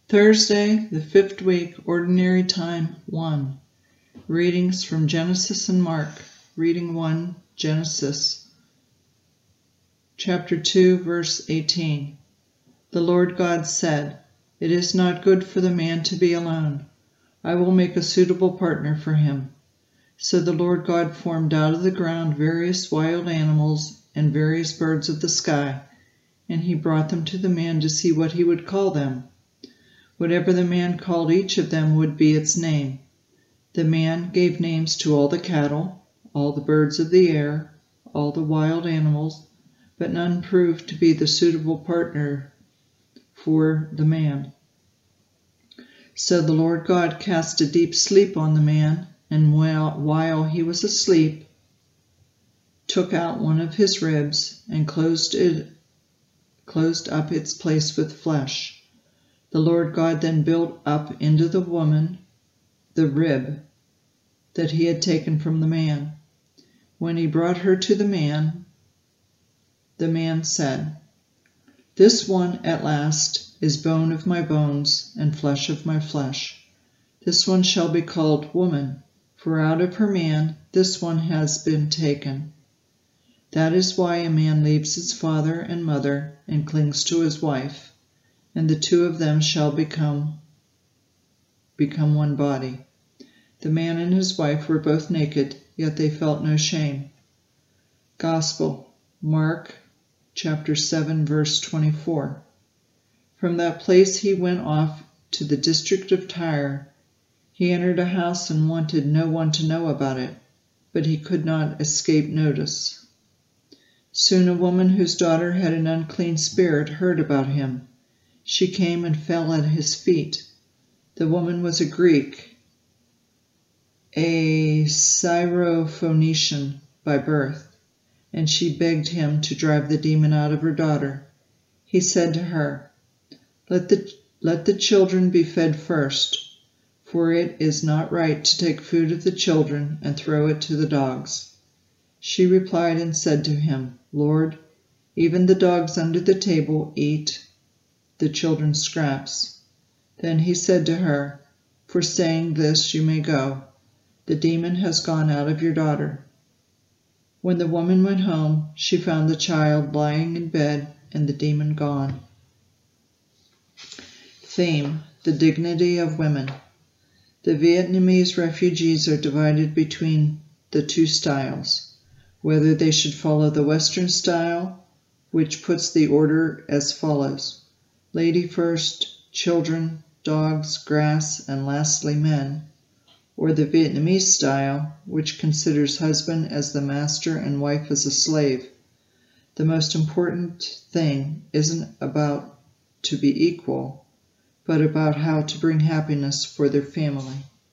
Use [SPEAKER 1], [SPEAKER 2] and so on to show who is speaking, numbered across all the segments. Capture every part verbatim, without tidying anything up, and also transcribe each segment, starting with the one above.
[SPEAKER 1] Thursday, the fifth week, Ordinary Time one. Readings from Genesis and Mark. Reading one, Genesis, chapter two, verse eighteen. The Lord God said, "It is not good for the man to be alone. I will make a suitable partner for him." So the Lord God formed out of the ground various wild animals and various birds of the sky, and he brought them to the man to see what he would call them. Whatever the man called each of them would be its name. The man gave names to all the cattle, all the birds of the air, all the wild animals, but none proved to be the suitable partner for the man. So the Lord God cast a deep sleep on the man, and while, while he was asleep, took out one of his ribs and closed it, closed up its place with flesh. The Lord God then built up into the woman the rib that he had taken from the man. When he brought her to the man, the man said, "This one at last is bone of my bones and flesh of my flesh. This one shall be called woman, for out of her man this one has been taken." That is why a man leaves his father and mother and clings to his wife, and the two of them shall become, become one body. The man and his wife were both naked, yet they felt no shame. Gospel, Mark chapter seven, verse twenty-four. From that place he went off to the district of Tyre. He entered a house and wanted no one to know about it, but he could not escape notice. Soon a woman whose daughter had an unclean spirit heard about him. She came and fell at his feet. The woman was a Greek, a Syrophoenician by birth, and she begged him to drive the demon out of her daughter. He said to her, Let the, let the children be fed first, for it is not right to take food of the children and throw it to the dogs. She replied and said to him, Lord, even the dogs under the table eat the children's scraps. Then he said to her, For saying this you may go. The demon has gone out of your daughter. When the woman went home, she found the child lying in bed and the demon gone. Theme: the dignity of women. The Vietnamese refugees are divided between the two styles, whether they should follow the Western style, which puts the order as follows: lady first, children, dogs, grass, and lastly men, or the Vietnamese style, which considers husband as the master and wife as a slave. The most important thing isn't about to be equal, but about how to bring happiness for their family.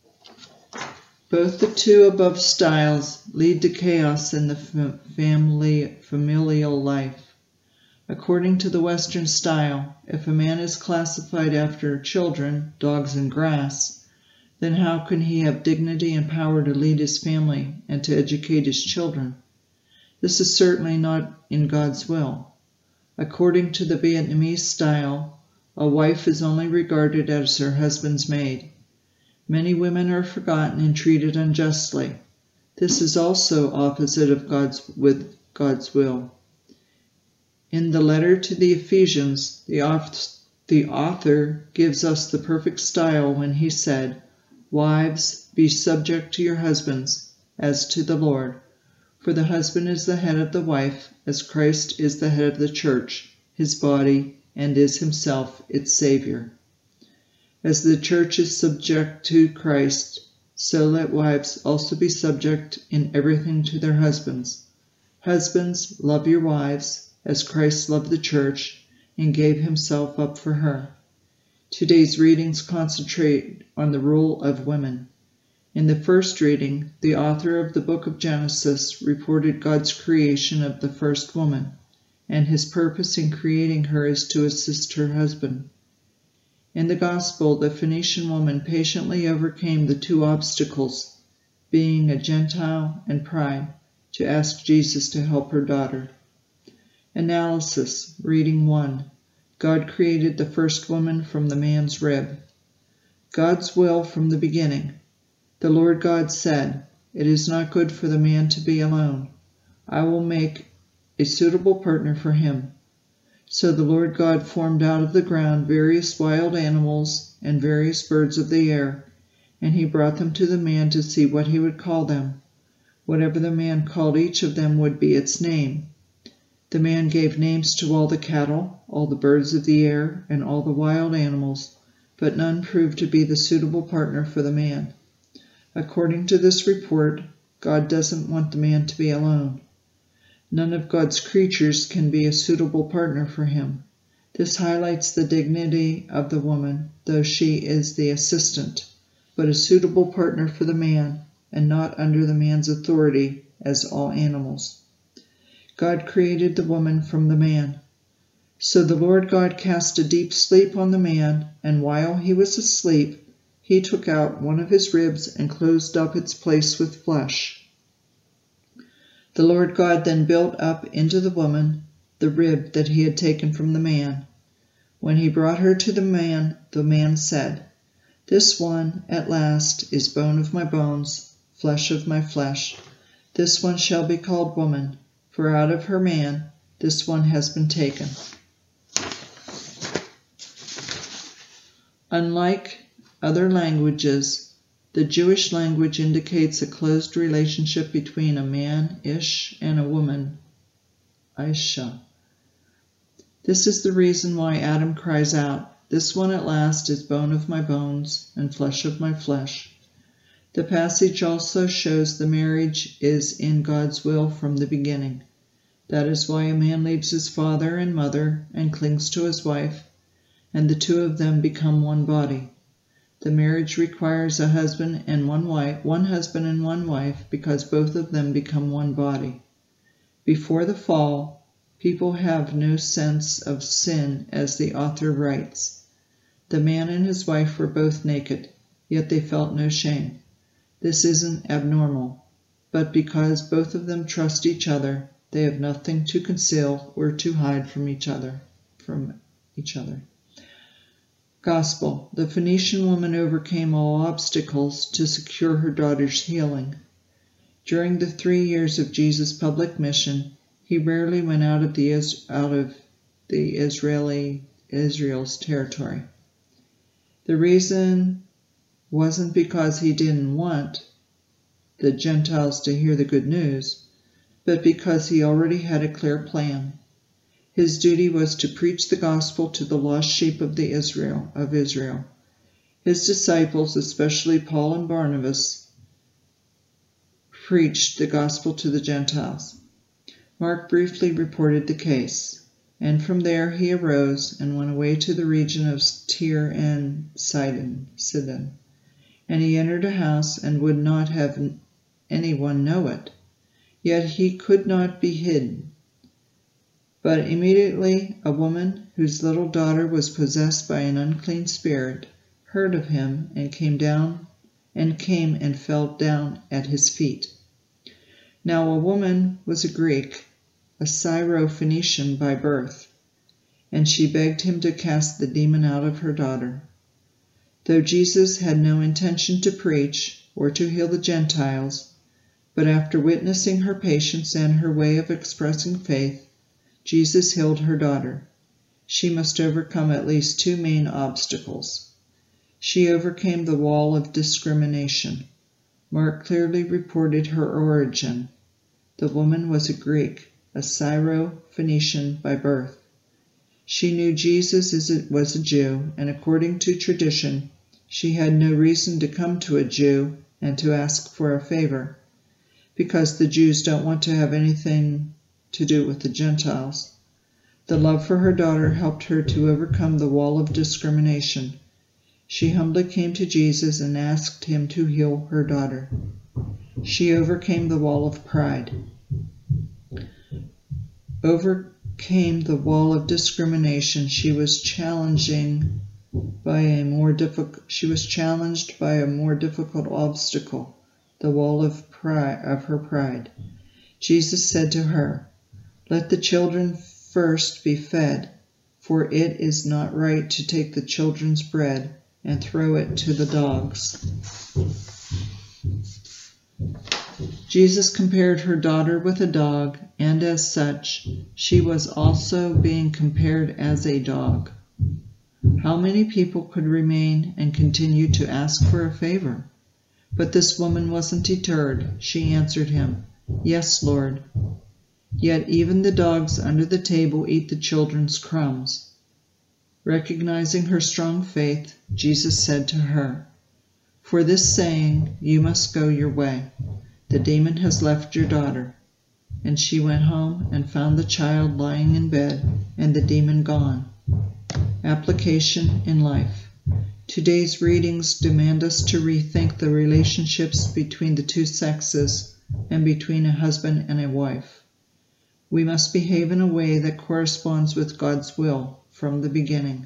[SPEAKER 1] Both the two above styles lead to chaos in the family familial life. According to the Western style, if a man is classified after children, dogs, and grass, then how can he have dignity and power to lead his family and to educate his children? This is certainly not in God's will. According to the Vietnamese style, a wife is only regarded as her husband's maid. Many women are forgotten and treated unjustly. This is also opposite of God's with God's will. In the letter to the Ephesians, the author gives us the perfect style when he said, Wives, be subject to your husbands, as to the Lord. For the husband is the head of the wife, as Christ is the head of the church, his body, and is himself its Savior. As the church is subject to Christ, so let wives also be subject in everything to their husbands. Husbands, love your wives, as Christ loved the church and gave himself up for her. Today's readings concentrate on the role of women. In the first reading, the author of the book of Genesis reported God's creation of the first woman, and his purpose in creating her is to assist her husband. In the Gospel, the Phoenician woman patiently overcame the two obstacles, being a Gentile and pride, to ask Jesus to help her daughter. Analysis, reading one. God created the first woman from the man's rib. God's will from the beginning. The Lord God said, "It is not good for the man to be alone. I will make a suitable partner for him." So the Lord God formed out of the ground various wild animals and various birds of the air, and he brought them to the man to see what he would call them. Whatever the man called each of them would be its name. The man gave names to all the cattle, all the birds of the air, and all the wild animals, but none proved to be the suitable partner for the man. According to this report, God doesn't want the man to be alone. None of God's creatures can be a suitable partner for him. This highlights the dignity of the woman, though she is the assistant, but a suitable partner for the man, and not under the man's authority as all animals. God created the woman from the man. So the Lord God cast a deep sleep on the man, and while he was asleep, he took out one of his ribs and closed up its place with flesh. The Lord God then built up into the woman the rib that he had taken from the man. When he brought her to the man, the man said, "This one, at last, is bone of my bones, flesh of my flesh. This one shall be called woman, for out of her man this one has been taken." Unlike other languages, the Jewish language indicates a closed relationship between a man, ish, and a woman, Aisha. This is the reason why Adam cries out, "This one at last is bone of my bones and flesh of my flesh." The passage also shows the marriage is in God's will from the beginning. That is why a man leaves his father and mother and clings to his wife, and the two of them become one body. The marriage requires a husband and one wife, one husband and one wife, because both of them become one body. Before the fall, people have no sense of sin, as the author writes. The man and his wife were both naked, yet they felt no shame. This isn't abnormal, but because both of them trust each other, they have nothing to conceal or to hide from each other. From each other. Gospel. The Phoenician woman overcame all obstacles to secure her daughter's healing. During the three years of Jesus' public mission, he rarely went out of the out of the Israeli Israel's territory. The reason wasn't because he didn't want the Gentiles to hear the good news, but because he already had a clear plan. His duty was to preach the gospel to the lost sheep of the Israel of Israel. His disciples, especially Paul and Barnabas, preached the gospel to the Gentiles. Mark briefly reported the case, and from there he arose and went away to the region of Tyre and Sidon, Sidon. And he entered a house and would not have anyone know it. Yet he could not be hidden. But immediately a woman whose little daughter was possessed by an unclean spirit heard of him and came down and came and fell down at his feet. Now a woman was a Greek, a Syro-Phoenician by birth, and she begged him to cast the demon out of her daughter. Though Jesus had no intention to preach or to heal the Gentiles, but after witnessing her patience and her way of expressing faith, Jesus healed her daughter. She must overcome at least two main obstacles. She overcame the wall of discrimination. Mark clearly reported her origin. The woman was a Greek, a Syro-Phoenician by birth. She knew Jesus was a Jew, and according to tradition, she had no reason to come to a Jew and to ask for a favor, because the Jews don't want to have anything to do with the Gentiles. The love for her daughter helped her to overcome the wall of discrimination. She humbly came to Jesus and asked him to heal her daughter. She overcame the wall of pride, overcame the wall of discrimination. She was challenging by a more difficult. She was challenged by a more difficult obstacle, the wall of pride of her pride. Jesus said to her, "Let the children first be fed, for it is not right to take the children's bread and throw it to the dogs." Jesus compared her daughter with a dog, and as such, she was also being compared as a dog. How many people could remain and continue to ask for a favor? But this woman wasn't deterred. She answered him, "Yes, Lord. Yet even the dogs under the table eat the children's crumbs." Recognizing her strong faith, Jesus said to her, "For this saying, you must go your way. The demon has left your daughter." And she went home and found the child lying in bed and the demon gone. Application in life. Today's readings demand us to rethink the relationships between the two sexes and between a husband and a wife. We must behave in a way that corresponds with God's will from the beginning.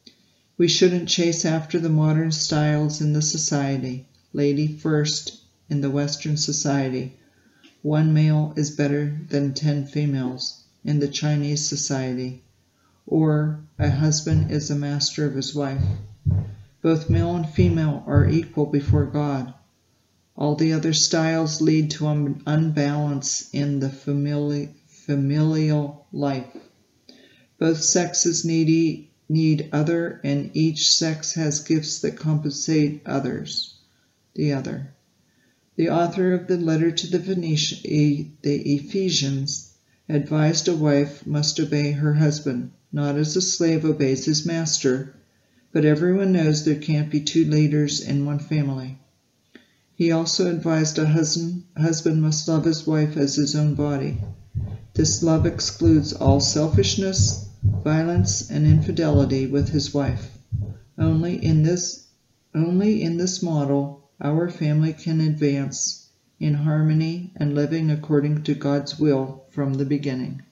[SPEAKER 1] We shouldn't chase after the modern styles in the society. Lady first in the Western society. One male is better than ten females in the Chinese society. Or a husband is the master of his wife. Both male and female are equal before God. All the other styles lead to an unbalance in the famili familial life. Both sexes need, need other, and each sex has gifts that compensate others, the other. The author of the letter to the, Venetian, the Ephesians advised a wife must obey her husband, not as a slave obeys his master, but everyone knows there can't be two leaders in one family. He also advised a husband, husband must love his wife as his own body. This love excludes all selfishness, violence, and infidelity with his wife. Only in this, only in this model, our family can advance in harmony and living according to God's will from the beginning.